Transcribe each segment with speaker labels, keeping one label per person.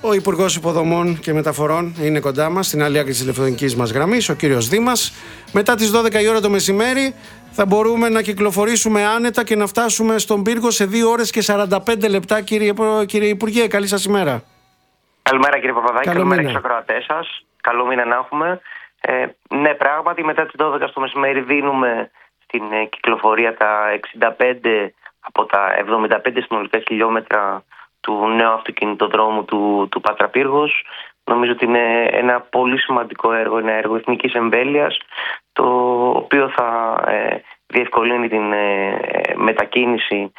Speaker 1: Ο Υπουργός Υποδομών και Μεταφορών είναι κοντά μας, στην άλλη άκρη της τηλεφωνικής μας γραμμής, ο κύριος Δήμας. Μετά τις 12 η ώρα το μεσημέρι θα μπορούμε να κυκλοφορήσουμε άνετα και να φτάσουμε στον πύργο σε 2 ώρες και 45 λεπτά, κύριε Υπουργέ. Καλή σας ημέρα.
Speaker 2: Καλημέρα κύριε Παπαδάκη, καλημέρα και στους ακροατές σας. Καλό μήνα να έχουμε. Ναι, πράγματι μετά τις 12 το μεσημέρι δίνουμε στην κυκλοφορία τα 65 από τα 75 συνολικά χιλιόμετρα του νέου αυτοκινητοδρόμου του Πάτρα Πύργος. Νομίζω ότι είναι ένα πολύ σημαντικό έργο, ένα έργο εθνικής εμβέλειας, το οποίο θα διευκολύνει την μετακίνηση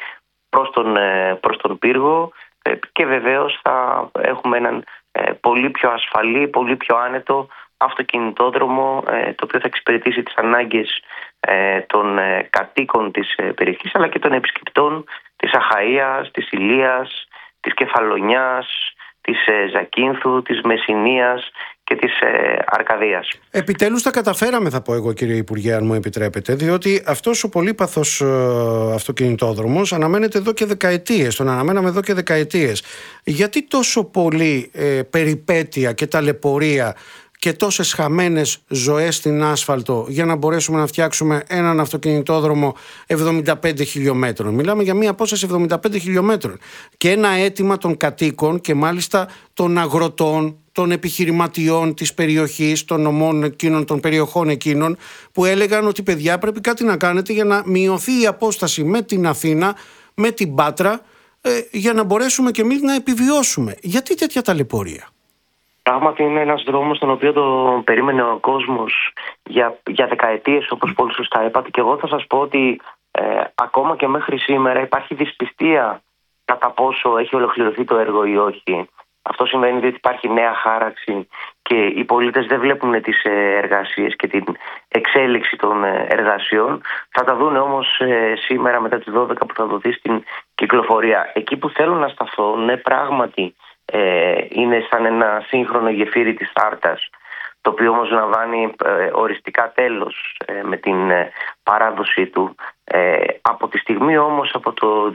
Speaker 2: προς τον πύργο και βεβαίως θα έχουμε έναν πολύ πιο ασφαλή, πολύ πιο άνετο αυτοκινητόδρομο, το οποίο θα εξυπηρετήσει τις ανάγκες των κατοίκων της περιοχής αλλά και των επισκεπτών της Αχαΐας, της Ηλίας, της Κεφαλονιάς, της Ζακίνθου, της Μεσσηνίας και της Αρκαδίας.
Speaker 1: Επιτέλους τα καταφέραμε, θα πω εγώ, κύριε Υπουργέ, αν μου επιτρέπετε, διότι αυτός ο πολύπαθος αυτοκινητόδρομος αναμένεται εδώ και δεκαετίες, τον αναμέναμε εδώ και δεκαετίες. Γιατί τόσο πολύ περιπέτεια και ταλαιπωρία και τόσες χαμένες ζωές στην άσφαλτο για να μπορέσουμε να φτιάξουμε έναν αυτοκινητόδρομο 75 χιλιόμετρων? Μιλάμε για μία απόσταση 75 χιλιόμετρων και ένα αίτημα των κατοίκων και μάλιστα των αγροτών, των επιχειρηματιών της περιοχής, των νομών εκείνων, των περιοχών εκείνων, που έλεγαν ότι παιδιά πρέπει κάτι να κάνετε για να μειωθεί η απόσταση με την Αθήνα, με την Πάτρα, για να μπορέσουμε και εμείς να επιβιώσουμε. Γιατί τέτοια ταλαιπωρία?
Speaker 2: Πράγματι είναι ένας δρόμος τον οποίο το περίμενε ο κόσμος για δεκαετίες, όπως πολύ σωστά είπατε, και εγώ θα σας πω ότι ακόμα και μέχρι σήμερα υπάρχει δυσπιστία κατά πόσο έχει ολοκληρωθεί το έργο ή όχι. Αυτό σημαίνει ότι υπάρχει νέα χάραξη και οι πολίτες δεν βλέπουν τις εργασίες και την εξέλιξη των εργασιών. Θα τα δουν όμως σήμερα μετά τις 12 που θα δοθεί στην κυκλοφορία. Εκεί που θέλω να σταθώ, ναι, πράγματι είναι σαν ένα σύγχρονο γεφύρι της Άρτας, το οποίο όμως λαμβάνει οριστικά τέλος με την παράδοσή του. Από τη στιγμή όμως, από το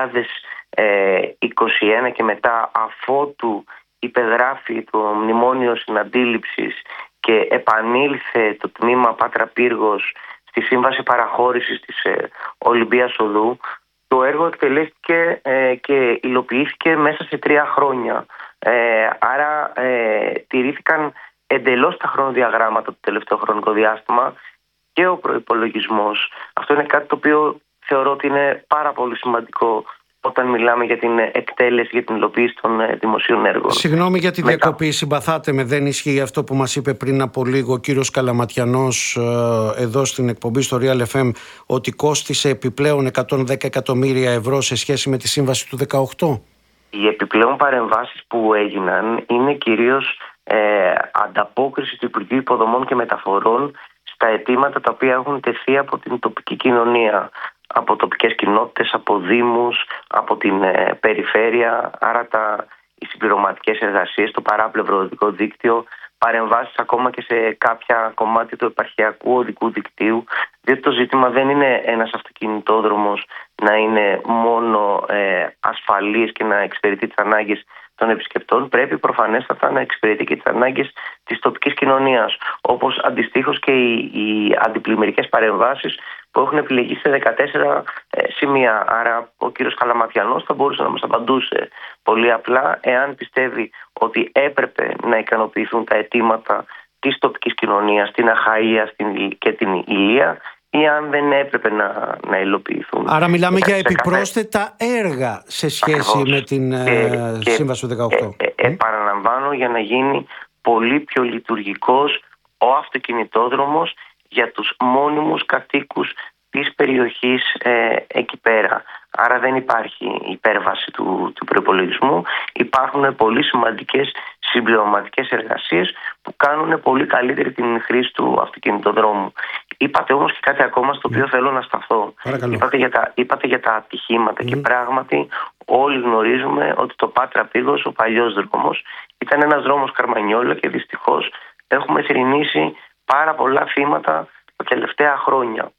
Speaker 2: 2021 και μετά, αφότου υπεγράφει το μνημόνιο συναντήληψης και επανήλθε το τμήμα Πάτρα Πύργος στη σύμβαση παραχώρησης της Ολυμπίας Οδού, το έργο εκτελέστηκε και υλοποιήθηκε μέσα σε 3 χρόνια. Άρα τηρήθηκαν εντελώς τα χρονοδιαγράμματα το τελευταίο χρονικό διάστημα και ο προϋπολογισμός. Αυτό είναι κάτι το οποίο θεωρώ ότι είναι πάρα πολύ σημαντικό όταν μιλάμε για την εκτέλεση, για την υλοποίηση των δημοσίων έργων.
Speaker 1: Συγγνώμη για τη διακοπή, συμπαθάτε με, δεν ισχύει αυτό που μας είπε πριν από λίγο ο κύριος Καλαματιανός εδώ στην εκπομπή στο Real FM, ότι κόστισε επιπλέον 110 εκατομμύρια ευρώ σε σχέση με τη σύμβαση του 2018?
Speaker 2: Οι επιπλέον παρεμβάσεις που έγιναν είναι κυρίως ανταπόκριση του Υπουργείου Υποδομών και Μεταφορών στα αιτήματα τα οποία έχουν τεθεί από την τοπική κοινωνία, από τοπικές κοινότητες, από δήμους, από την περιφέρεια. Άρα οι συμπληρωματικές εργασίες, το παράπλευρο οδικό δίκτυο, παρεμβάσεις ακόμα και σε κάποια κομμάτια του επαρχιακού οδικού δικτύου, διότι το ζήτημα δεν είναι ένας αυτοκινητόδρομος να είναι μόνο ασφαλής και να εξυπηρετεί τις ανάγκες των επισκεπτών. Πρέπει προφανέστατα να εξυπηρετεί και τις ανάγκες της τοπικής κοινωνίας, όπως αντιστοίχως και οι αντιπλημμυρικές παρεμβάσεις που έχουν επιλεγεί σε 14 σημεία. Άρα ο κύριος Καλαματιανός θα μπορούσε να μας απαντούσε πολύ απλά εάν πιστεύει ότι έπρεπε να ικανοποιηθούν τα αιτήματα της τοπικής κοινωνίας, στην Αχαΐα και την Ηλία, ή αν δεν έπρεπε να υλοποιηθούν.
Speaker 1: Άρα μιλάμε για επιπρόσθετα έργα σε σχέση με την σύμβαση του 2018.
Speaker 2: Επαναλαμβάνω, για να γίνει πολύ πιο λειτουργικός ο αυτοκινητόδρομος για τους μόνιμους κατοίκους της περιοχής εκεί πέρα. Άρα δεν υπάρχει υπέρβαση του προϋπολογισμού. Υπάρχουν πολύ σημαντικές συμπληρωματικές εργασίες που κάνουν πολύ καλύτερη την χρήση του αυτοκινητοδρόμου. Είπατε όμως και κάτι ακόμα στο οποίο θέλω να σταθώ. Είπατε για τα ατυχήματα και πράγματι όλοι γνωρίζουμε ότι το Πάτρα Πύργος, ο παλιός δρόμος, ήταν ένας δρόμος Καρμανιόλα και δυστυχώς έχουμε θρηνήσει πάρα πολλά θύματα τα τελευταία χρόνια.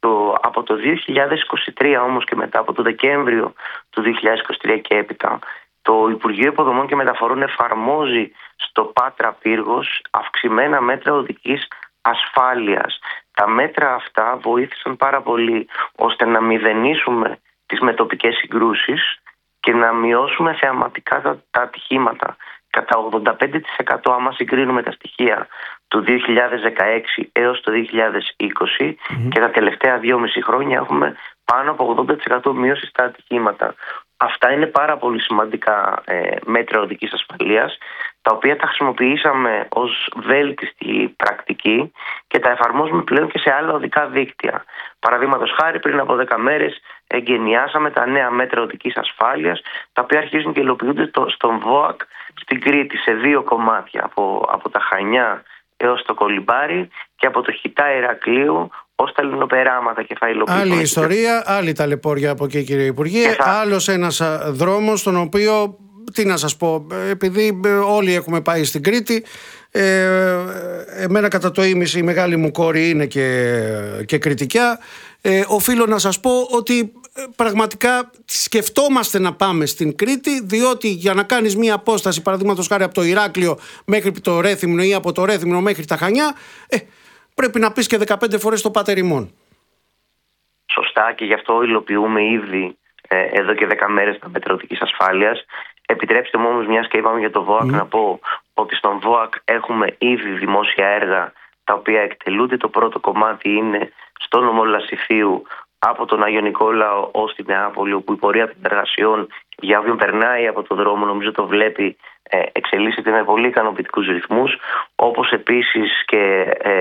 Speaker 2: Από το 2023 όμως και μετά, από το Δεκέμβριο του 2023 και έπειτα, το Υπουργείο Υποδομών και Μεταφορών εφαρμόζει στο Πάτρα Πύργος αυξημένα μέτρα οδικής ασφάλειας. Τα μέτρα αυτά βοήθησαν πάρα πολύ ώστε να μηδενίσουμε τις μετοπικές συγκρούσεις και να μειώσουμε θεαματικά τα ατυχήματα. Κατά 85% άμα συγκρίνουμε τα στοιχεία του 2016 έως το 2020 και τα τελευταία 2,5 χρόνια έχουμε πάνω από 80% μείωση στα ατυχήματα. Αυτά είναι πάρα πολύ σημαντικά μέτρα οδικής ασφαλείας, τα οποία τα χρησιμοποιήσαμε ως βέλτιστη πρακτική και τα εφαρμόζουμε πλέον και σε άλλα οδικά δίκτυα. Παραδείγματος χάρη, πριν από 10 μέρες εγκαινιάσαμε τα νέα μέτρα οδικής ασφάλειας, τα οποία αρχίζουν και υλοποιούνται στον ΒΟΑΚ στην Κρήτη σε 2 κομμάτια, από τα Χανιά έως το Κολυμπάρι και από το Χιτά Ηρακλείου ως τα Λινοπεράματα, και θα υλοποιηθούν.
Speaker 1: Άλλη ιστορία, άλλη ταλαιπώρια από εκεί, κύριε Υπουργέ. Άλλος ένας δρόμος, τον οποίο, τι να σας πω, επειδή όλοι έχουμε πάει στην Κρήτη, εμένα κατά το ίμιση η μεγάλη μου κόρη είναι και κριτικιά, οφείλω να σας πω ότι πραγματικά σκεφτόμαστε να πάμε στην Κρήτη, διότι για να κάνεις μία απόσταση, παραδείγματος χάρη από το Ηράκλειο μέχρι το Ρέθυμνο ή από το Ρέθυμνο μέχρι τα Χανιά, πρέπει να πεις και 15 φορές το Πάτερ ημών.
Speaker 2: Σωστά, και γι' αυτό υλοποιούμε ήδη εδώ και 10 μέρες τα μέτρα οδικής ασφάλειας. Επιτρέψτε μου όμως, μιας και είπαμε για το ΒΟΑΚ, να πω ότι στον ΒΟΑΚ έχουμε ήδη δημόσια έργα τα οποία εκτελούνται. Το πρώτο κομμάτι είναι στο νομό Λασιθίου από τον Άγιο Νικόλαο ως τη Νεάπολη, όπου η πορεία των εργασιών, για όποιον περνάει από το δρόμο, νομίζω το βλέπει, εξελίσσεται με πολύ ικανοποιητικούς ρυθμούς. Όπως επίσης και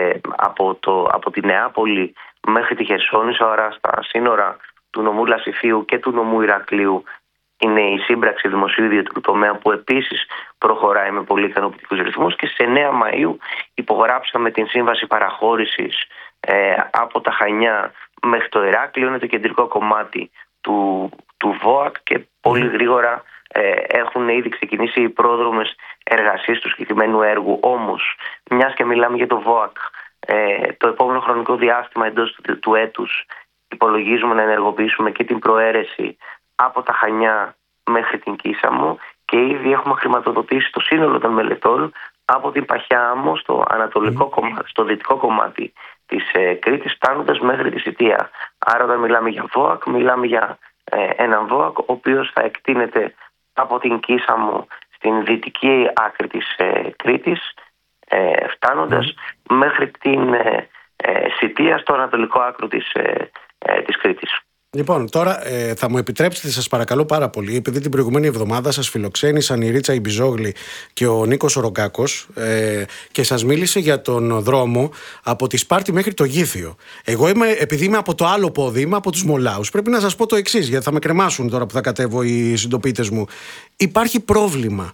Speaker 2: από τη Νεάπολη μέχρι τη Χερσόνησο, άρα στα σύνορα του νομού Λασιθίου και του νομού Ηρακλείου, είναι η σύμπραξη δημοσίου ιδιωτικού τομέα, που επίσης προχωράει με πολύ ικανοποιητικούς ρυθμούς, και στις 9 Μαΐου υπογράψαμε την σύμβαση παραχώρησης από τα Χανιά μέχρι το Ηράκλειο. Είναι το κεντρικό κομμάτι του ΒΟΑΚ και πολύ γρήγορα έχουν ήδη ξεκινήσει οι πρόδρομες εργασίες του συγκεκριμένου έργου. Όμως, μιας και μιλάμε για το ΒΟΑΚ, το επόμενο χρονικό διάστημα εντός του έτους υπολογίζουμε να ενεργοποιήσουμε και την προαίρεση από τα Χανιά μέχρι την Κίσαμο, και ήδη έχουμε χρηματοδοτήσει το σύνολο των μελετών από την Παχιά Άμμο στο ανατολικό κομμάτι, στο δυτικό κομμάτι της Κρήτης, φτάνοντας μέχρι τη Σιτία. Άρα όταν μιλάμε για ΒΟΑΚ, μιλάμε για έναν ΒΟΑΚ ο οποίος θα εκτείνεται από την Κίσαμο στην δυτική άκρη της Κρήτης, φτάνοντας μέχρι την Σιτία στο ανατολικό άκρο της Κρήτης.
Speaker 1: Λοιπόν, τώρα θα μου επιτρέψετε, σας παρακαλώ πάρα πολύ, επειδή την προηγούμενη εβδομάδα σας φιλοξένησαν η Ρίτσα Ιμπιζόγλη και ο Νίκος Ρογκάκος και σας μίλησε για τον δρόμο από τη Σπάρτη μέχρι το Γήθιο. Εγώ επειδή είμαι από το άλλο πόδι, είμαι από τους Μολάους, πρέπει να σας πω το εξής, γιατί θα με κρεμάσουν τώρα που θα κατέβω οι συντοπίτες μου. Υπάρχει πρόβλημα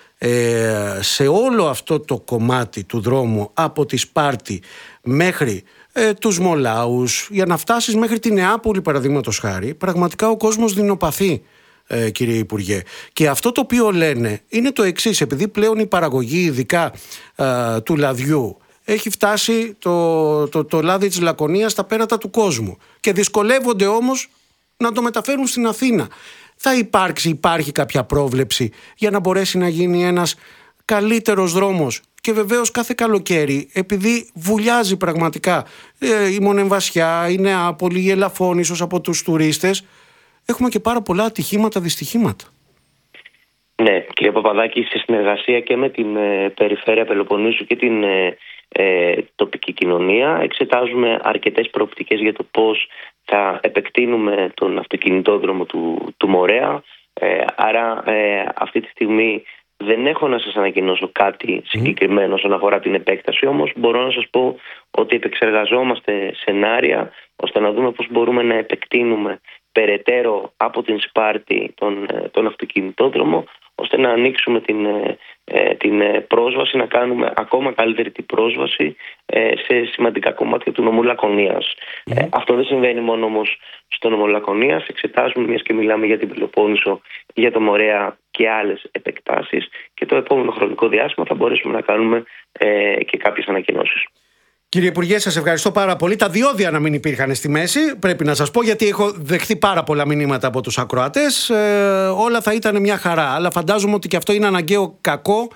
Speaker 1: σε όλο αυτό το κομμάτι του δρόμου από τη Σπάρτη μέχρι τους Μολάους, για να φτάσεις μέχρι τη Νεάπολη, παραδείγματος χάρη. Πραγματικά ο κόσμος δεινοπαθεί, κύριε Υπουργέ. Και αυτό το οποίο λένε είναι το εξής: επειδή πλέον η παραγωγή, ειδικά του λαδιού, έχει φτάσει το λάδι της Λακωνίας στα πέρατα του κόσμου, και δυσκολεύονται όμως να το μεταφέρουν στην Αθήνα. Θα υπάρχει κάποια πρόβλεψη για να μπορέσει να γίνει ένας καλύτερος δρόμος? Και βεβαίως κάθε καλοκαίρι, επειδή βουλιάζει πραγματικά η Μονεμβασιά, η Νεάπολη, η Ελαφώνησος από τους τουρίστες, έχουμε και πάρα πολλά ατυχήματα, δυστυχήματα.
Speaker 2: Ναι, κύριε Παπαδάκη, σε συνεργασία και με την Περιφέρεια Πελοποννήσου και την τοπική κοινωνία, εξετάζουμε αρκετές προοπτικές για το πώς θα επεκτείνουμε τον αυτοκινητόδρομο του Μορέα. Άρα αυτή τη στιγμή δεν έχω να σας ανακοινώσω κάτι συγκεκριμένο όσον αφορά την επέκταση, όμως μπορώ να σας πω ότι επεξεργαζόμαστε σενάρια ώστε να δούμε πώς μπορούμε να επεκτείνουμε περαιτέρω από την Σπάρτη τον αυτοκινητόδρομο, ώστε να ανοίξουμε την πρόσβαση, να κάνουμε ακόμα καλύτερη την πρόσβαση σε σημαντικά κομμάτια του νομού Λακωνίας. Αυτό δεν συμβαίνει μόνο όμως στο νομό Λακωνίας. Εξετάζουμε, μιας και μιλάμε για την Πελοπόννησο, για το Μορέα και άλλες επεκτάσεις, και το επόμενο χρονικό διάστημα θα μπορέσουμε να κάνουμε και κάποιες ανακοινώσεις.
Speaker 1: Κύριε Υπουργέ, σας ευχαριστώ πάρα πολύ. Τα διόδια να μην υπήρχαν στη μέση, πρέπει να σας πω, γιατί έχω δεχθεί πάρα πολλά μηνύματα από τους ακροατές. Όλα θα ήταν μια χαρά, αλλά φαντάζομαι ότι και αυτό είναι αναγκαίο κακό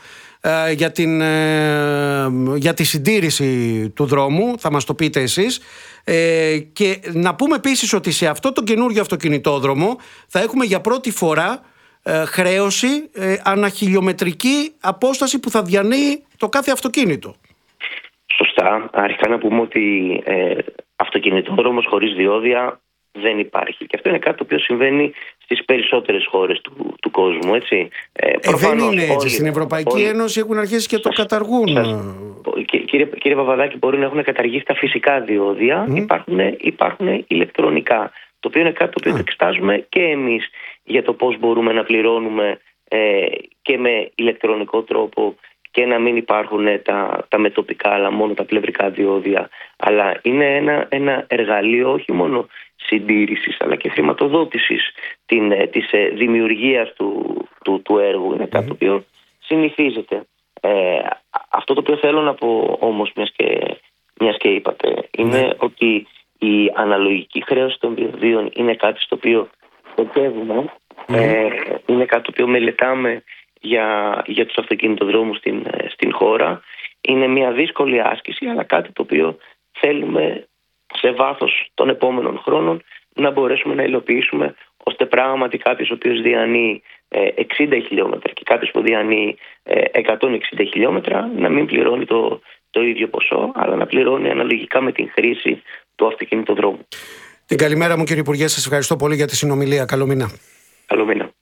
Speaker 1: για τη συντήρηση του δρόμου, θα μας το πείτε εσείς. Και να πούμε επίσης ότι σε αυτό το καινούριο αυτοκινητόδρομο θα έχουμε για πρώτη φορά χρέωση αναχιλιομετρική απόσταση που θα διανύει το κάθε αυτοκίνητο.
Speaker 2: Σωστά. Αρχικά να πούμε ότι αυτοκινητόδρομος χωρίς διόδια δεν υπάρχει. Και αυτό είναι κάτι το οποίο συμβαίνει στις περισσότερες χώρες του κόσμου, έτσι.
Speaker 1: Δεν είναι έτσι. Στην Ευρωπαϊκή Ένωση έχουν αρχίσει και το καταργούν.
Speaker 2: Κύριε Παπαδάκη, μπορεί να έχουν καταργήσει τα φυσικά διόδια. Υπάρχουν ηλεκτρονικά. Το οποίο είναι κάτι το οποίο το εξετάζουμε και εμείς για το πώς μπορούμε να πληρώνουμε και με ηλεκτρονικό τρόπο και να μην υπάρχουν τα μετοπικά, αλλά μόνο τα πλευρικά διόδια. Αλλά είναι ένα εργαλείο όχι μόνο συντήρησης, αλλά και χρηματοδότησης της δημιουργίας του έργου. Είναι κάτι το οποίο συνηθίζεται. Αυτό το οποίο θέλω να πω όμως, μιας και είπατε, είναι ότι η αναλογική χρέωση των διοδίων είναι κάτι στο οποίο στοχεύουμε, είναι κάτι το οποίο μελετάμε για τους αυτοκινητοδρόμους στην χώρα. Είναι μια δύσκολη άσκηση, αλλά κάτι το οποίο θέλουμε σε βάθος των επόμενων χρόνων να μπορέσουμε να υλοποιήσουμε, ώστε πράγματι κάποιος ο οποίος διανύει 60 χιλιόμετρα και κάποιος που διανύει 160 χιλιόμετρα να μην πληρώνει το ίδιο ποσό, αλλά να πληρώνει αναλογικά με την χρήση του αυτοκινητοδρόμου.
Speaker 1: Την καλημέρα μου, κύριε Υπουργέ, σας ευχαριστώ πολύ για τη συνομιλία. Καλό μήνα.
Speaker 2: Καλό μήνα.